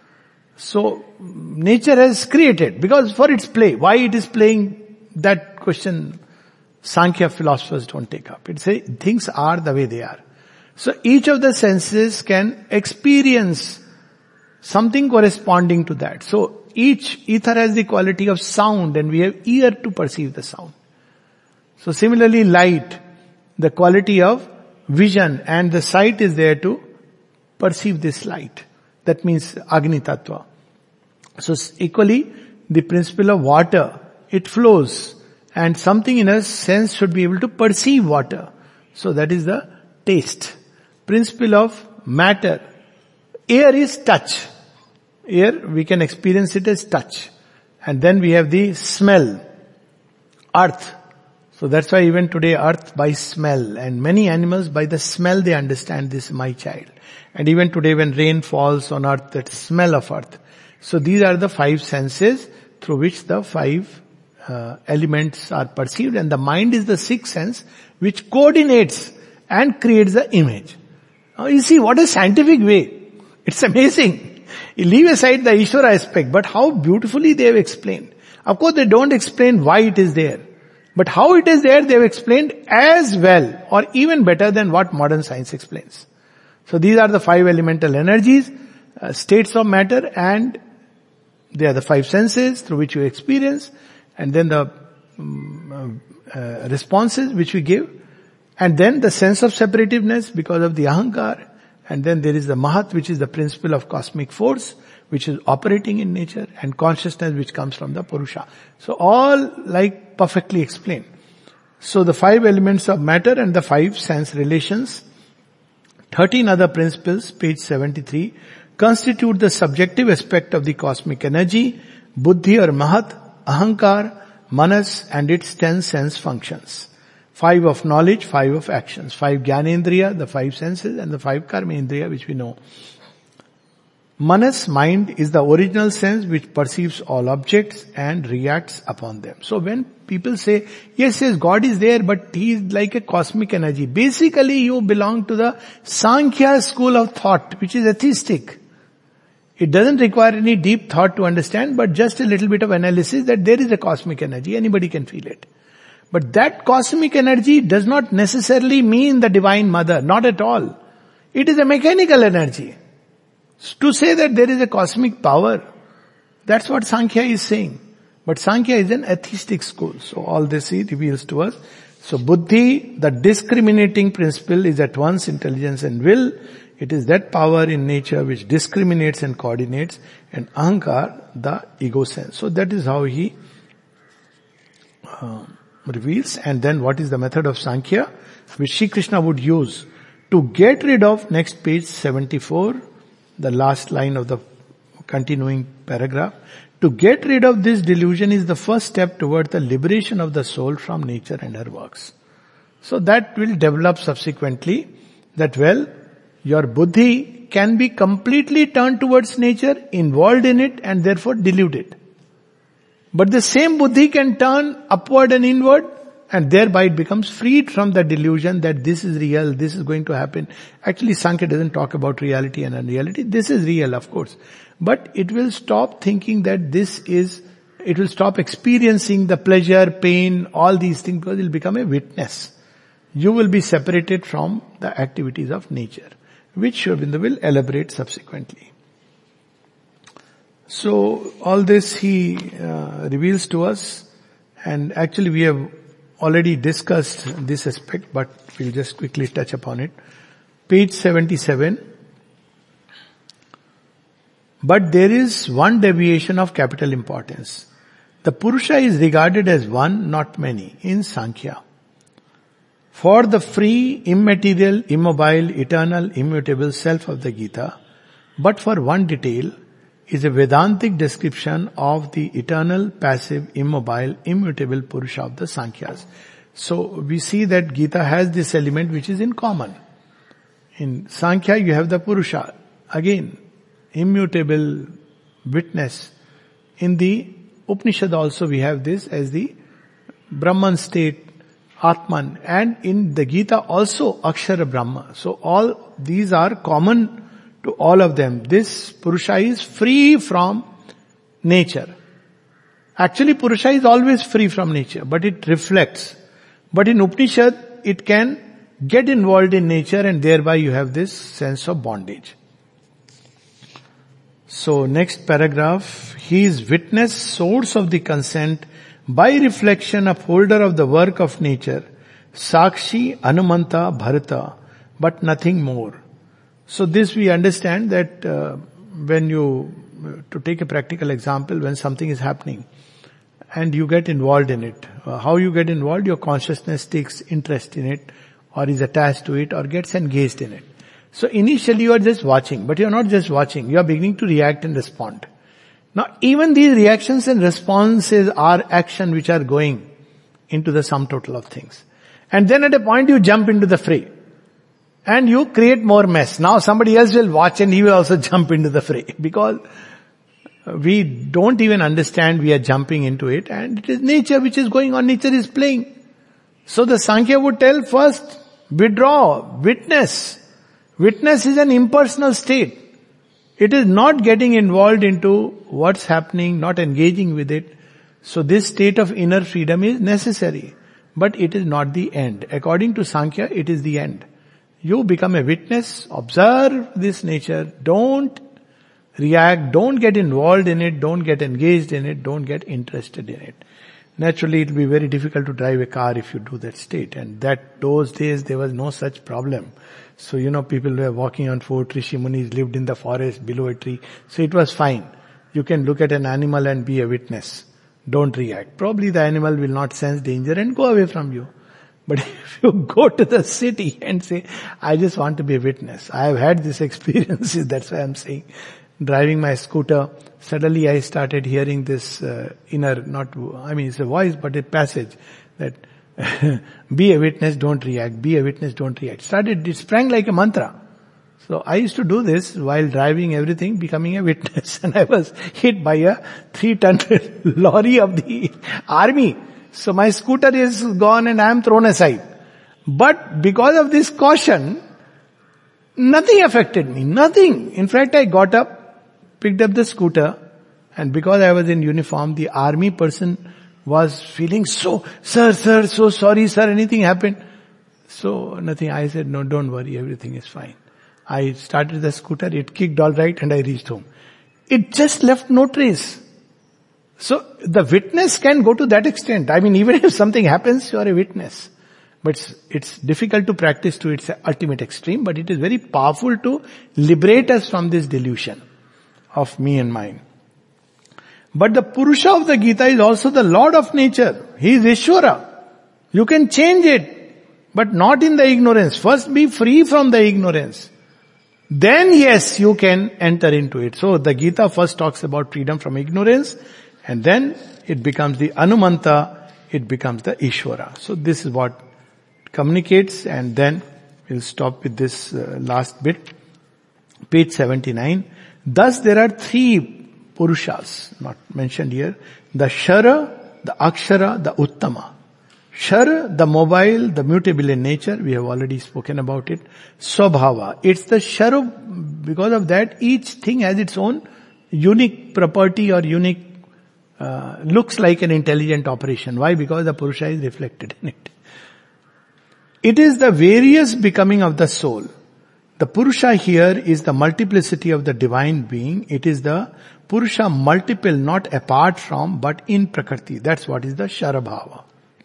So nature has created, because for its play, why it is playing, that question Sankhya philosophers don't take up. It says things are the way they are. So each of the senses can experience something corresponding to that. So each ether has the quality of sound and we have ear to perceive the sound. So similarly light, the quality of vision, and the sight is there to perceive this light. That means Agni Tattva. So equally the principle of water, it flows. And something in a sense should be able to perceive water. So that is the taste. Principle of matter. Air is touch. Air, we can experience it as touch. And then we have the smell. Earth. So that's why even today earth by smell. And many animals by the smell they understand this, my child. And even today when rain falls on earth, that smell of earth. So these are the five senses through which the five Uh, elements are perceived, and the mind is the sixth sense which coordinates and creates the image. Now you see what a scientific way. It's amazing. You leave aside the Ishvara aspect, but how beautifully they have explained. Of course they don't explain why it is there, but how it is there they have explained as well or even better than what modern science explains. So these are the five elemental energies, uh, states of matter, and they are the five senses through which you experience. And then the um, uh, responses which we give. And then the sense of separativeness because of the ahankar. And then there is the mahat, which is the principle of cosmic force, which is operating in nature, and consciousness which comes from the Purusha. So all like perfectly explained. So the five elements of matter and the five sense relations, thirteen other principles, page seventy-three, constitute the subjective aspect of the cosmic energy, buddhi or mahat, ahankar, manas, and its ten sense functions. Five of knowledge, five of actions. Five jnanendriya, the five senses, and the five karmendriya which we know. Manas, mind, is the original sense which perceives all objects and reacts upon them. So when people say, yes, yes, God is there, but He is like a cosmic energy. Basically you belong to the Sankhya school of thought, which is atheistic. It doesn't require any deep thought to understand, but just a little bit of analysis that there is a cosmic energy, anybody can feel it. But that cosmic energy does not necessarily mean the Divine Mother, not at all. It is a mechanical energy. To say that there is a cosmic power, that's what Sankhya is saying. But Sankhya is an atheistic school, so all this he reveals to us. So Buddhi, the discriminating principle, is at once intelligence and will. It is that power in nature which discriminates and coordinates, and Ahankar, the ego sense. So that is how he uh, reveals. And then what is the method of Sankhya, which Shri Krishna would use to get rid of, next page seventy-four, the last line of the continuing paragraph. To get rid of this delusion is the first step toward the liberation of the soul from nature and her works. So that will develop subsequently, that well, your buddhi can be completely turned towards nature, involved in it, and therefore deluded. But the same buddhi can turn upward and inward, and thereby it becomes freed from the delusion that this is real, this is going to happen. Actually, Sankhya doesn't talk about reality and unreality. This is real, of course. But it will stop thinking that this is, it will stop experiencing the pleasure, pain, all these things, because it will become a witness. You will be separated from the activities of nature, which Sri Aurobindo will elaborate subsequently. So all this he uh, reveals to us, and actually we have already discussed this aspect, but we'll just quickly touch upon it. Page seventy-seven. But there is one deviation of capital importance. The Purusha is regarded as one, not many, in Sankhya. For the free, immaterial, immobile, eternal, immutable self of the Gita, but for one detail, is a Vedantic description of the eternal, passive, immobile, immutable Purusha of the Sankhyas. So we see that Gita has this element which is in common. In Sankhya you have the Purusha, again, immutable witness. In the Upanishad also we have this as the Brahman state, Atman, and in the Gita also Akshara Brahma. So all these are common to all of them. This Purusha is free from nature. Actually Purusha is always free from nature, but it reflects. But in Upanishad it can get involved in nature, and thereby you have this sense of bondage. So next paragraph, he is witness, source of the consent, by reflection upholder of the work of nature, Sakshi, Anumanta, Bharata, but nothing more. So this we understand that uh, when you, to take a practical example, when something is happening and you get involved in it, uh, how you get involved, your consciousness takes interest in it or is attached to it or gets engaged in it. So initially you are just watching, but you are not just watching, you are beginning to react and respond. Now even these reactions and responses are action which are going into the sum total of things. And then at a point you jump into the fray. And you create more mess. Now somebody else will watch and he will also jump into the fray. Because we don't even understand we are jumping into it, and it is nature which is going on, nature is playing. So the Sankhya would tell first, withdraw, witness. Witness is an impersonal state. It is not getting involved into what's happening, not engaging with it. So this state of inner freedom is necessary. But it is not the end. According to Sankhya, it is the end. You become a witness, observe this nature, don't react, don't get involved in it, don't get engaged in it, don't get interested in it. Naturally, it will be very difficult to drive a car if you do that state. And that those days there was no such problem. So, you know, people were walking on foot, Rishi Munis lived in the forest below a tree. So it was fine. You can look at an animal and be a witness. Don't react. Probably the animal will not sense danger and go away from you. But if you go to the city and say, I just want to be a witness. I have had this experience, that's why I'm saying. Driving my scooter, suddenly I started hearing this uh, inner, not, I mean it's a voice but a passage that be a witness, don't react, be a witness, don't react. Started, it sprang like a mantra. So I used to do this while driving everything, becoming a witness. And I was hit by a three-ton lorry of the army. So my scooter is gone and I am thrown aside. But because of this caution, nothing affected me, nothing. In fact, I got up picked up the scooter, and because I was in uniform, the army person was feeling so, sir, sir, so sorry, sir, anything happened? So nothing. I said, no, don't worry, everything is fine. I started the scooter, it kicked all right, and I reached home. It just left no trace. So the witness can go to that extent. I mean, even if something happens, you are a witness. But it's, it's difficult to practice to its ultimate extreme, but it is very powerful to liberate us from this delusion of me and mine. But the Purusha of the Gita is also the Lord of nature. He is Ishvara. You can change it, but not in the ignorance. First be free from the ignorance. Then yes, you can enter into it. So the Gita first talks about freedom from ignorance, and then it becomes the Anumanta, it becomes the Ishvara. So this is what it communicates, and then we'll stop with this uh, last bit. Page seventy-nine. Thus there are three Purushas, not mentioned here. The Shara, the Akshara, the Uttama. Shara, the mobile, the mutable in nature, we have already spoken about it. Swabhava, it's the Shara, because of that each thing has its own unique property or unique, uh, looks like an intelligent operation. Why? Because the Purusha is reflected in it. It is the various becoming of the soul. The Purusha here is the multiplicity of the divine being. It is the Purusha multiple, not apart from, but in Prakriti. That's what is the Sharabhava.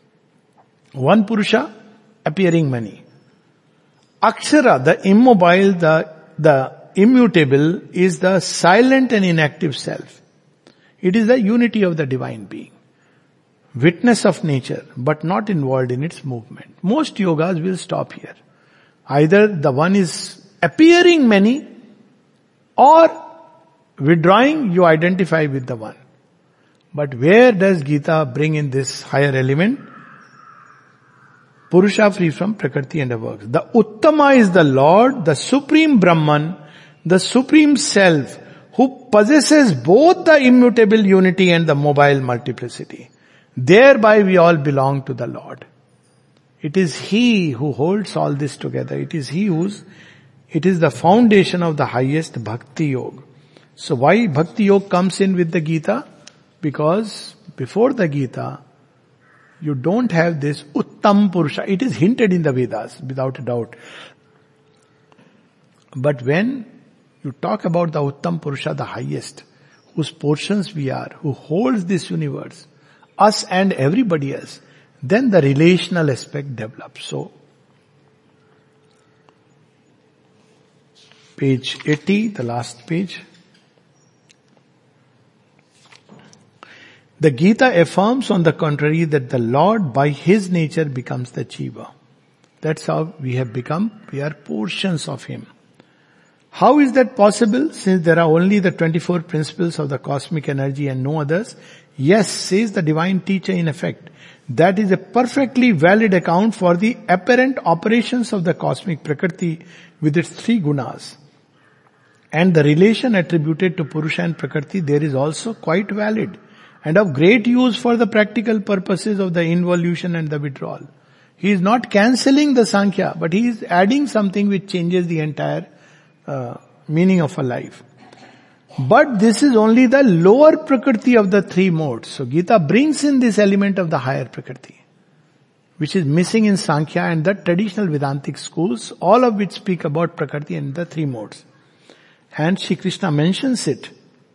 One Purusha, appearing many. Akshara, the immobile, the, the immutable, is the silent and inactive self. It is the unity of the divine being. Witness of nature, but not involved in its movement. Most yogas will stop here. Either the one is appearing many, or withdrawing, you identify with the one. But where does Gita bring in this higher element? Purusha free from Prakriti and her works. The Uttama is the Lord, the Supreme Brahman, the Supreme Self, who possesses both the immutable unity and the mobile multiplicity. Thereby we all belong to the Lord. It is He who holds all this together. It is He who's, it is the foundation of the highest Bhakti Yoga. So why Bhakti Yoga comes in with the Gita? Because before the Gita, you don't have this Uttam Purusha. It is hinted in the Vedas, without a doubt. But when you talk about the Uttam Purusha, the highest, whose portions we are, who holds this universe, us and everybody else, then the relational aspect develops. So, page eighty, the last page. The Gita affirms on the contrary that the Lord by His nature becomes the Jiva. That's how we have become, we are portions of Him. How is that possible, since there are only the twenty-four principles of the cosmic energy and no others? Yes, says the divine teacher in effect, that is a perfectly valid account for the apparent operations of the cosmic Prakriti with its three gunas. And the relation attributed to Purusha and Prakriti there is also quite valid and of great use for the practical purposes of the involution and the withdrawal. He is not cancelling the Sankhya, but he is adding something which changes the entire uh, meaning of a life. But this is only the lower Prakriti of the three modes. So Gita brings in this element of the higher Prakriti, which is missing in Sankhya and the traditional Vedantic schools, all of which speak about Prakriti and the three modes. And Shri Krishna mentions it.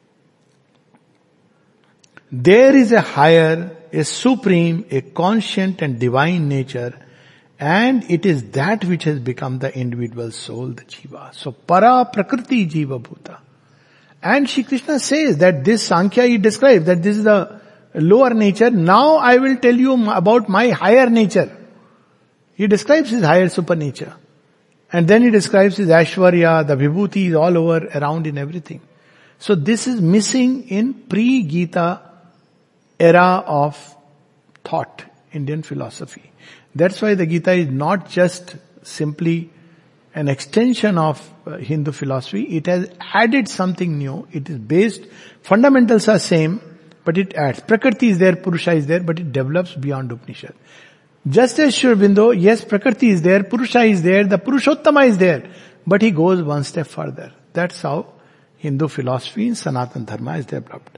There is a higher, a supreme, a conscient and divine nature, and it is that which has become the individual soul, the Jiva. So para prakriti jiva bhuta. And Shri Krishna says that this Sankhya he describes, that this is the lower nature. Now I will tell you about my higher nature. He describes his higher super nature. And then he describes his Aishwarya, the Vibhuti is all over around in everything. So this is missing in pre-Gita era of thought, Indian philosophy. That's why the Gita is not just simply an extension of uh, Hindu philosophy. It has added something new. It is based, fundamentals are same, but it adds. Prakriti is there, Purusha is there, but it develops beyond Upanishad. Just as Sri Aurobindo, yes, Prakriti is there, Purusha is there, the Purushottama is there, but he goes one step further. That's how Hindu philosophy in Sanatana Dharma is developed.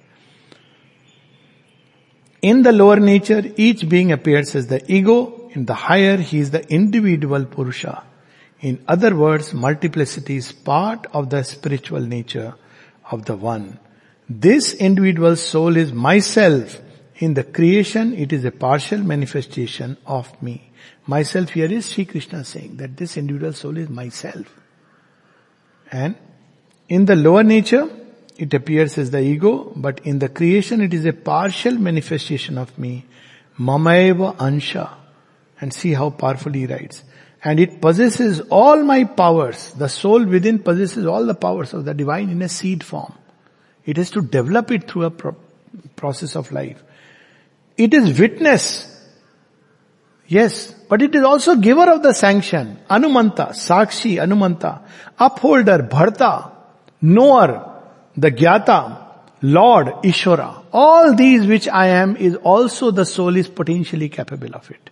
In the lower nature, each being appears as the ego. In the higher, he is the individual Purusha. In other words, multiplicity is part of the spiritual nature of the one. This individual soul is myself. In the creation, it is a partial manifestation of me. Myself here is Sri Krishna saying that this individual soul is myself. And in the lower nature, it appears as the ego, but in the creation it is a partial manifestation of me. Mamaeva ansha. And see how powerfully he writes. And it possesses all my powers. The soul within possesses all the powers of the divine in a seed form. It has to develop it through a pro- process of life. It is witness. Yes, but it is also giver of the sanction. Anumanta, Sakshi, Anumanta, upholder, Bharta, knower, the Gyata, Lord, Ishvara. All these which I am is also the soul is potentially capable of it.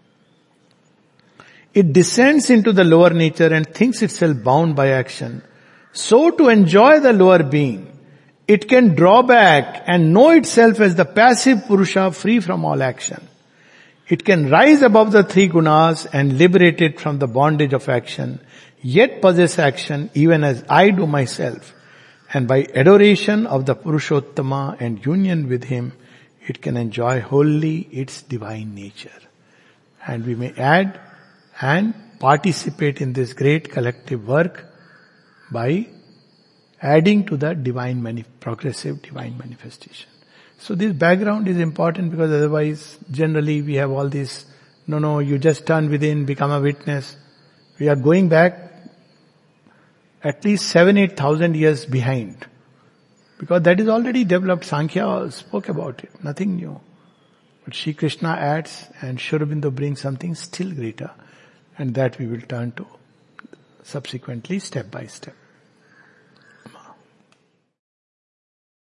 It descends into the lower nature and thinks itself bound by action. So to enjoy the lower being, it can draw back and know itself as the passive Purusha free from all action. It can rise above the three gunas and liberate it from the bondage of action, yet possess action even as I do myself. And by adoration of the Purushottama and union with him, it can enjoy wholly its divine nature. And we may add and participate in this great collective work by adding to the divine, mani- progressive divine manifestation. So this background is important because otherwise generally we have all this, no, no, you just turn within, become a witness. We are going back at least seven, eight thousand years behind. Because that is already developed. Sankhya spoke about it. Nothing new. But Shri Krishna adds and Sri Aurobindo brings something still greater. And that we will turn to subsequently step by step.